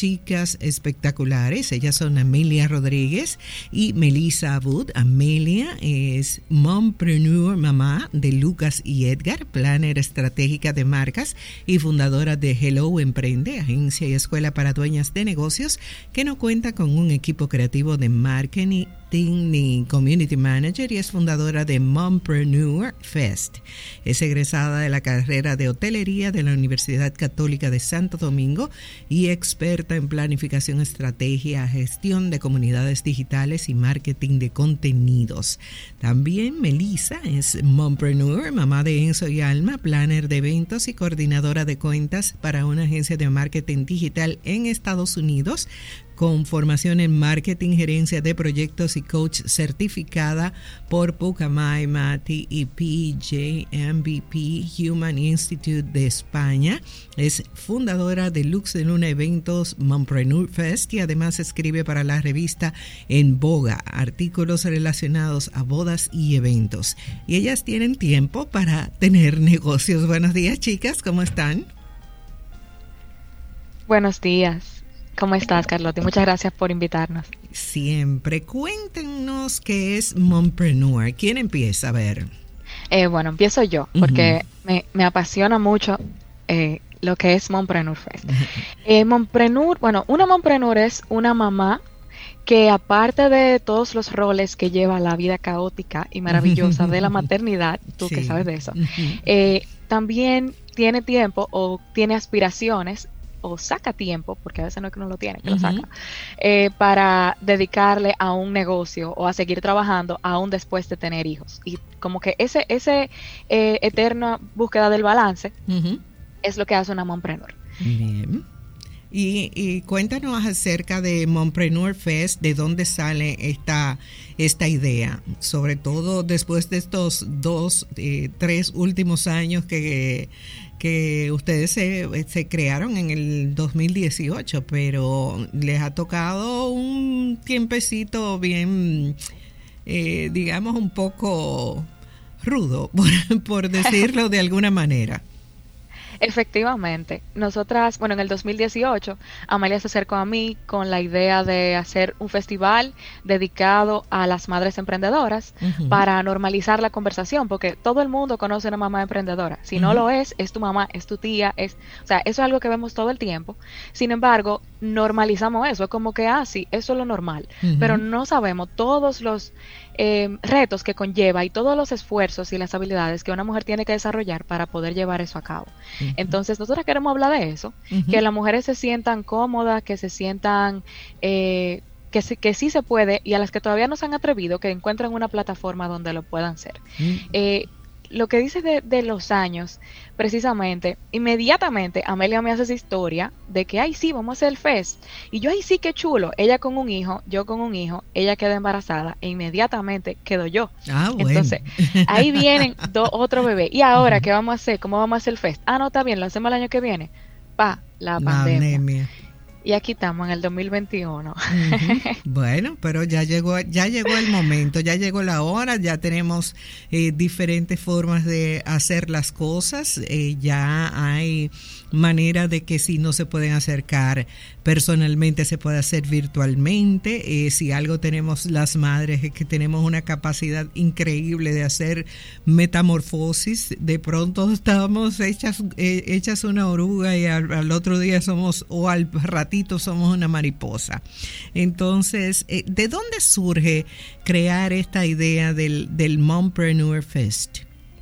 chicas espectaculares. Ellas son Amelia Rodríguez y Melissa Abud. Amelia es mompreneur, mamá de Lucas y Edgar, planner estratégica de marcas y fundadora de Hello Emprende, agencia y escuela para dueñas de negocios que no cuenta con un equipo creativo de marketing ni community manager, y es fundadora de Mompreneur Fest. Es egresada de la carrera de hotelería de la Universidad Católica de Santo Domingo y experta en planificación, estrategia, gestión de comunidades digitales y marketing de contenidos. También Melissa es mompreneur, mamá de Enzo y Alma, planner de eventos y coordinadora de cuentas para una agencia de marketing digital en Estados Unidos, con formación en marketing, gerencia de proyectos y coach certificada por Pucamay, Mati y PJMBP Human Institute de España. Es fundadora de Lux de Luna Eventos, Mompreneur Fest, y además escribe para la revista En Boga artículos relacionados a bodas y eventos. Y ellas tienen tiempo para tener negocios. Buenos días, chicas, ¿cómo están? Buenos días. ¿Cómo estás, Carlota? Muchas gracias por invitarnos. Siempre. Cuéntenos qué es Mompreneur. ¿Quién empieza? A ver. Bueno, empiezo yo, porque me apasiona mucho lo que es Mompreneur Fest. Mompreneur, bueno, una Mompreneur es una mamá que, aparte de todos los roles que lleva la vida caótica y maravillosa de la maternidad, tú que sabes de eso, también tiene tiempo o tiene aspiraciones o saca tiempo, porque a veces no es que no lo tiene, que lo saca, para dedicarle a un negocio o a seguir trabajando aún después de tener hijos. Y como que ese eterna búsqueda del balance es lo que hace una mompreneur. Bien. Y cuéntanos acerca de Mompreneur Fest, de dónde sale esta idea, sobre todo después de estos 3 últimos años que ustedes se crearon en el 2018, pero les ha tocado un tiempecito bien, digamos, un poco rudo, por decirlo de alguna manera. Efectivamente, nosotras, bueno, en el 2018, Amelia se acercó a mí con la idea de hacer un festival dedicado a las madres emprendedoras para normalizar la conversación, porque todo el mundo conoce a una mamá emprendedora. Si no lo es tu mamá, es tu tía, o sea, eso es algo que vemos todo el tiempo. Sin embargo, normalizamos eso, es como que, sí, eso es lo normal, pero no sabemos todos los retos que conlleva y todos los esfuerzos y las habilidades que una mujer tiene que desarrollar para poder llevar eso a cabo. Entonces, nosotros queremos hablar de eso, que las mujeres se sientan cómodas, que se sientan que sí se puede, y a las que todavía no se han atrevido, que encuentren una plataforma donde lo puedan hacer. Lo que dices de los años, precisamente, inmediatamente Amelia me hace esa historia de que, sí, vamos a hacer el fest. Y yo, sí, qué chulo. Ella con un hijo, yo con un hijo, ella queda embarazada e inmediatamente quedo yo. Bueno. Entonces, ahí vienen otro bebé. ¿Y ahora qué vamos a hacer? ¿Cómo vamos a hacer el fest? No, está bien, lo hacemos el año que viene. La pandemia. Y aquí estamos en el 2021. Bueno, pero ya llegó el momento, ya llegó la hora, ya tenemos diferentes formas de hacer las cosas, ya hay manera de que si no se pueden acercar personalmente, se puede hacer virtualmente. Si algo tenemos las madres es que tenemos una capacidad increíble de hacer metamorfosis. De pronto estamos hechas una oruga y al otro día o al ratito somos una mariposa. Entonces, ¿de dónde surge crear esta idea del Mompreneur Fest?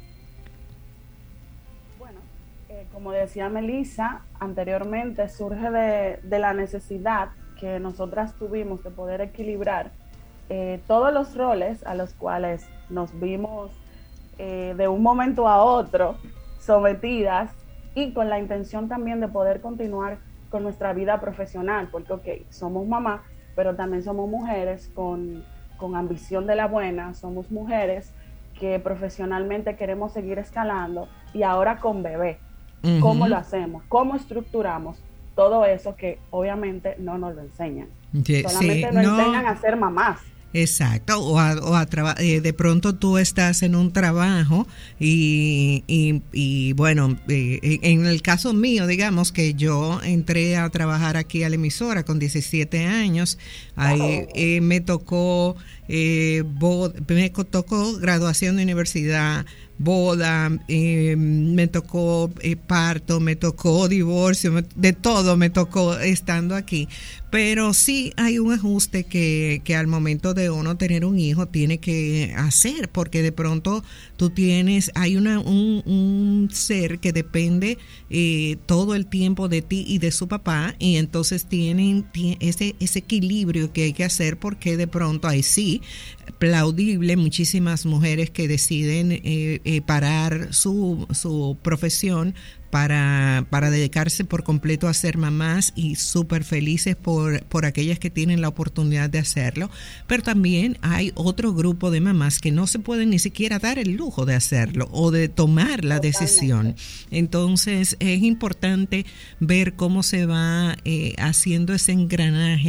Como decía Melissa anteriormente, surge de la necesidad que nosotras tuvimos de poder equilibrar todos los roles a los cuales nos vimos de un momento a otro sometidas, y con la intención también de poder continuar con nuestra vida profesional, porque somos mamá, pero también somos mujeres con ambición de la buena, somos mujeres que profesionalmente queremos seguir escalando, y ahora con bebé. ¿Cómo lo hacemos? ¿Cómo estructuramos todo eso que obviamente no nos lo enseñan? Solamente nos enseñan a ser mamás. Exacto, de pronto tú estás en un trabajo y bueno, en el caso mío, digamos que yo entré a trabajar aquí a la emisora con 17 años, ahí me tocó graduación de universidad, boda, me tocó parto, me tocó divorcio, de todo me tocó estando aquí. Pero sí hay un ajuste que al momento de uno tener un hijo tiene que hacer, porque de pronto hay un ser que depende todo el tiempo de ti y de su papá, y entonces tienen ese equilibrio que hay que hacer, porque de pronto hay sí, plaudible, muchísimas mujeres que deciden parar su profesión para dedicarse por completo a ser mamás, y súper felices por aquellas que tienen la oportunidad de hacerlo. Pero también hay otro grupo de mamás que no se pueden ni siquiera dar el lujo de hacerlo o de tomar la decisión. Entonces es importante ver cómo se va haciendo ese engranaje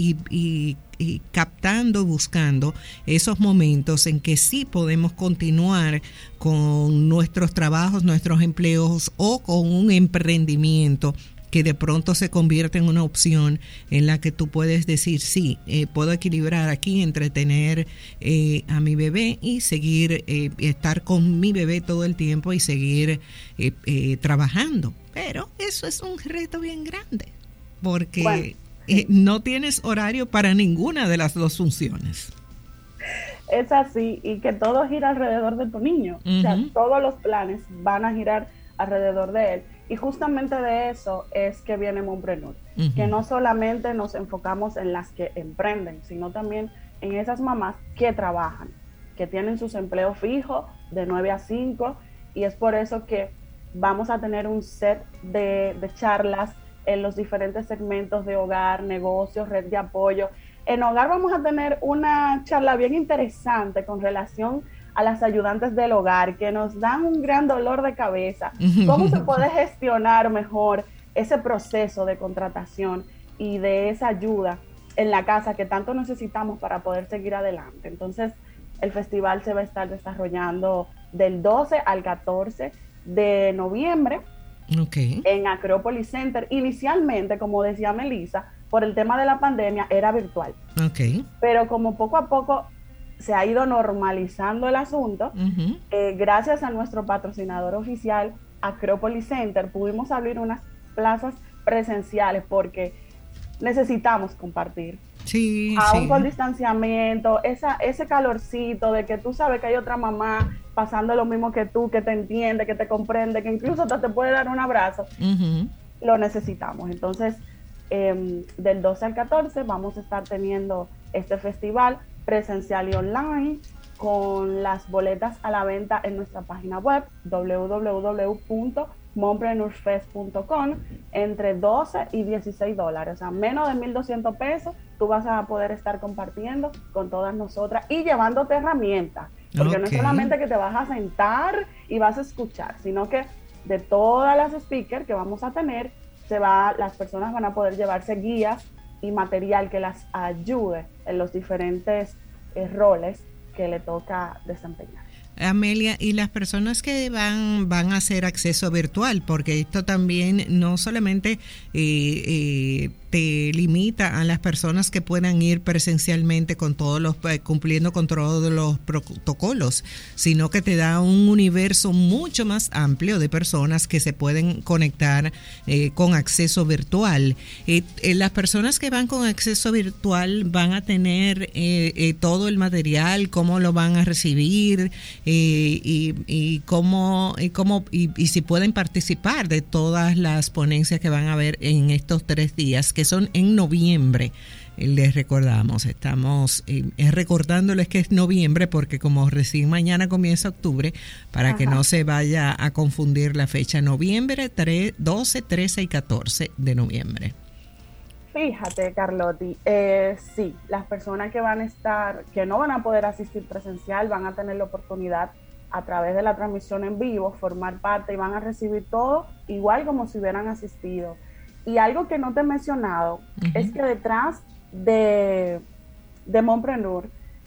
y captando, buscando esos momentos en que sí podemos continuar con nuestros trabajos, nuestros empleos, o con un emprendimiento que de pronto se convierte en una opción en la que tú puedes decir, sí, puedo equilibrar aquí entre tener a mi bebé y seguir, estar con mi bebé todo el tiempo y seguir trabajando. Pero eso es un reto bien grande, porque bueno, no tienes horario para ninguna de las dos funciones. Es así, y que todo gira alrededor de tu niño. O sea, todos los planes van a girar alrededor de él. Y justamente de eso es que viene Mompreneur, que no solamente nos enfocamos en las que emprenden, sino también en esas mamás que trabajan, que tienen sus empleos fijos de 9 a 5, y es por eso que vamos a tener un set de charlas en los diferentes segmentos de hogar, negocios, red de apoyo. En hogar vamos a tener una charla bien interesante con relación a las ayudantes del hogar, que nos dan un gran dolor de cabeza. ¿Cómo se puede gestionar mejor ese proceso de contratación y de esa ayuda en la casa que tanto necesitamos para poder seguir adelante? Entonces, el festival se va a estar desarrollando del 12 al 14 de noviembre. En Acrópolis Center. Inicialmente, como decía Melissa, por el tema de la pandemia era virtual. Pero como poco a poco se ha ido normalizando el asunto, gracias a nuestro patrocinador oficial, Acrópolis Center, pudimos abrir unas plazas presenciales porque necesitamos compartir. Sí, aún con distanciamiento, ese calorcito de que tú sabes que hay otra mamá pasando lo mismo que tú, que te entiende, que te comprende, que incluso te puede dar un abrazo, lo necesitamos. Entonces, del 12 al 14 vamos a estar teniendo este festival presencial y online, con las boletas a la venta en nuestra página web www.mompreneurfest.com entre $12 y $16, o sea, menos de $1,200 tú vas a poder estar compartiendo con todas nosotras y llevándote herramientas, porque no es solamente que te vas a sentar y vas a escuchar, sino que de todas las speakers que vamos a tener, las personas van a poder llevarse guías y material que las ayude en los diferentes roles que le toca desempeñar. Amelia, y las personas que van a hacer acceso virtual, porque esto también no solamente te limita a las personas que puedan ir presencialmente con cumpliendo con todos los protocolos, sino que te da un universo mucho más amplio de personas que se pueden conectar con acceso virtual. Las personas que van con acceso virtual van a tener todo el material, cómo lo van a recibir, y si pueden participar de todas las ponencias que van a haber en estos 3 días, que son en noviembre. Les recordamos, estamos recordándoles que es noviembre, porque como recién mañana comienza octubre, para que no se vaya a confundir la fecha. Noviembre 12, 13 y 14 de noviembre. Fíjate, Carlotti, sí, las personas que no van a poder asistir presencial, van a tener la oportunidad a través de la transmisión en vivo, formar parte, y van a recibir todo igual como si hubieran asistido. Y algo que no te he mencionado es que detrás de Mompreneur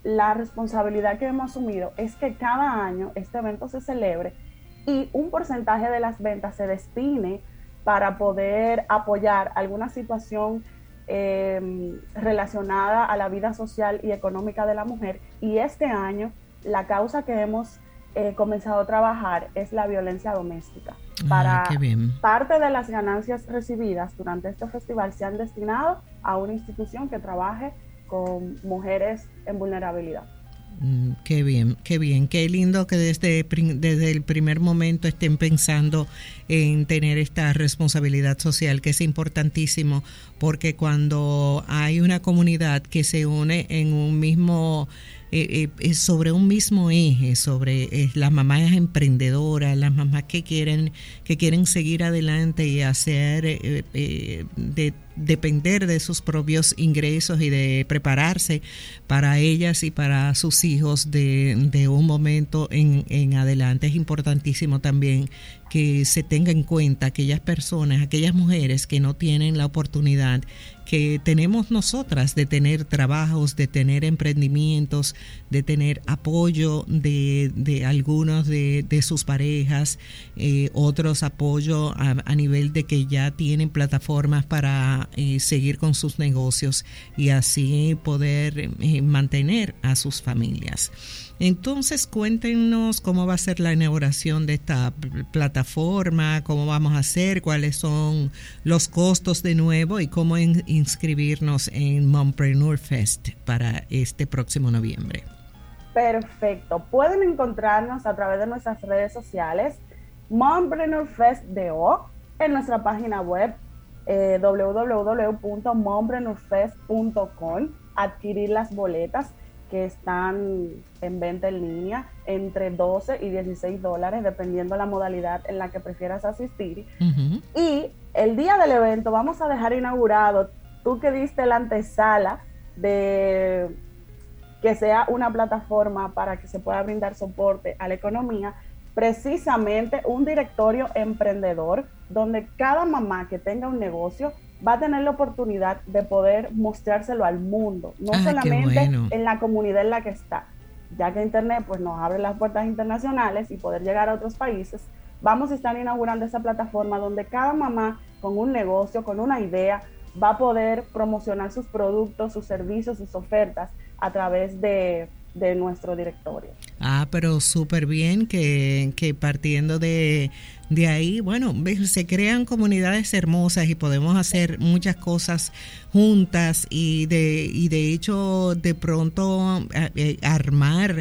la responsabilidad que hemos asumido es que cada año este evento se celebre y un porcentaje de las ventas se destine para poder apoyar alguna situación relacionada a la vida social y económica de la mujer. Y este año la causa que hemos comenzado a trabajar es la violencia doméstica. Qué bien. Parte de las ganancias recibidas durante este festival se han destinado a una institución que trabaje con mujeres en vulnerabilidad. Qué bien, qué lindo que desde el primer momento estén pensando en tener esta responsabilidad social, que es importantísimo, porque cuando hay una comunidad que se une en un mismo sobre un mismo eje, sobre las mamás emprendedoras, las mamás que quieren seguir adelante y hacer depender de sus propios ingresos y de prepararse para ellas y para sus hijos de un momento en adelante. Es importantísimo también que se tenga en cuenta aquellas personas, aquellas mujeres que no tienen la oportunidad que tenemos nosotras de tener trabajos, de tener emprendimientos, de tener apoyo de algunos de sus parejas, otros apoyo a nivel de que ya tienen plataformas para seguir con sus negocios y así poder mantener a sus familias. Entonces, cuéntenos cómo va a ser la inauguración de esta plataforma, cómo vamos a hacer, cuáles son los costos de nuevo y cómo inscribirnos en Mompreneur Fest para este próximo noviembre. Perfecto. Pueden encontrarnos a través de nuestras redes sociales, Mompreneur Fest DO, en nuestra página web www.mompreneurfest.com, adquirir las boletas que están en venta en línea entre $12 y $16, dependiendo la modalidad en la que prefieras asistir. Uh-huh. Y el día del evento vamos a dejar inaugurado, tú que diste la antesala de que sea una plataforma para que se pueda brindar soporte a la economía, precisamente un directorio emprendedor donde cada mamá que tenga un negocio va a tener la oportunidad de poder mostrárselo al mundo, no solamente en la comunidad en la que está, ya que Internet pues nos abre las puertas internacionales y poder llegar a otros países. Vamos a estar inaugurando esa plataforma donde cada mamá con un negocio, con una idea, va a poder promocionar sus productos, sus servicios, sus ofertas a través de nuestro directorio. Pero súper bien que partiendo de ahí, bueno, se crean comunidades hermosas y podemos hacer muchas cosas juntas y de hecho de pronto armar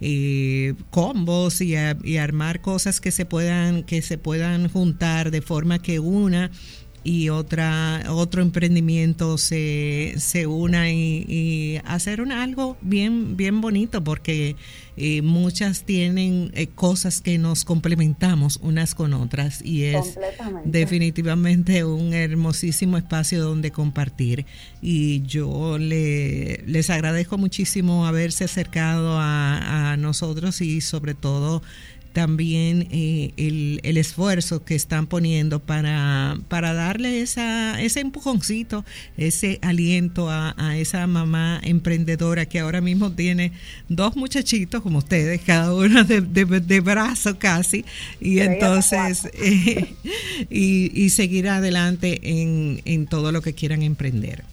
combos y armar cosas que se puedan juntar de forma que una y otro emprendimiento se una y hacer algo bien bonito, porque muchas tienen cosas que nos complementamos unas con otras y es definitivamente un hermosísimo espacio donde compartir. Y yo les agradezco muchísimo haberse acercado a nosotros y sobre todo también el esfuerzo que están poniendo para darle ese empujoncito, ese aliento a esa mamá emprendedora que ahora mismo tiene 2 muchachitos como ustedes, cada uno de brazo casi, y entonces y seguir adelante en todo lo que quieran emprender.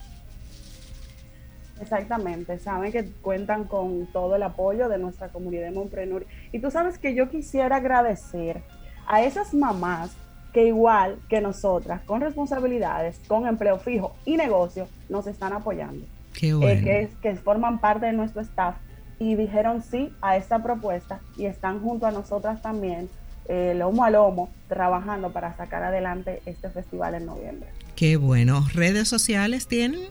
Exactamente, saben que cuentan con todo el apoyo de nuestra comunidad de Mompreneur. Y tú sabes que yo quisiera agradecer a esas mamás que igual que nosotras, con responsabilidades, con empleo fijo y negocio, nos están apoyando. Qué bueno. Que forman parte de nuestro staff y dijeron sí a esta propuesta y están junto a nosotras también, lomo a lomo, trabajando para sacar adelante este festival en noviembre. Qué bueno. ¿Redes sociales tienen?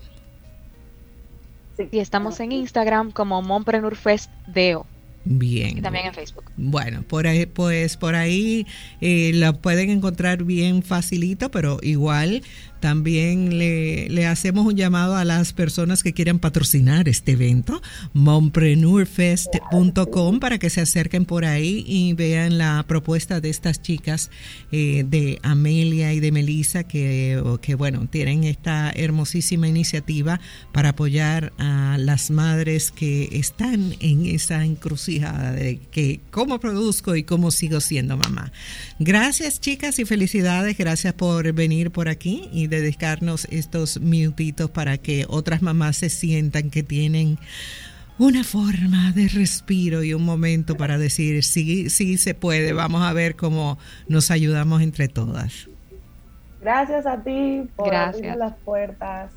Y estamos en Instagram como Mompreneur Fest DO. Bien. Y también en Facebook. Bueno, por ahí la pueden encontrar bien facilito, pero igual También le hacemos un llamado a las personas que quieran patrocinar este evento, mompreneurfest.com, para que se acerquen por ahí y vean la propuesta de estas chicas, de Amelia y de Melissa, que bueno, tienen esta hermosísima iniciativa para apoyar a las madres que están en esa encrucijada de que cómo produzco y cómo sigo siendo mamá. Gracias, chicas, y felicidades. Gracias por venir por aquí y dedicarnos estos minutitos para que otras mamás se sientan que tienen una forma de respiro y un momento para decir sí, sí se puede. Vamos a ver cómo nos ayudamos entre todas. Gracias a ti por abrir las puertas.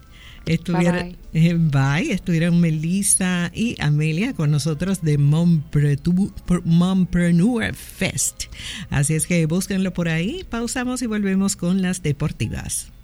Estuvieron Melissa y Amelia con nosotros de Mompreneur Fest. Así es que búsquenlo por ahí. Pausamos y volvemos con las deportivas.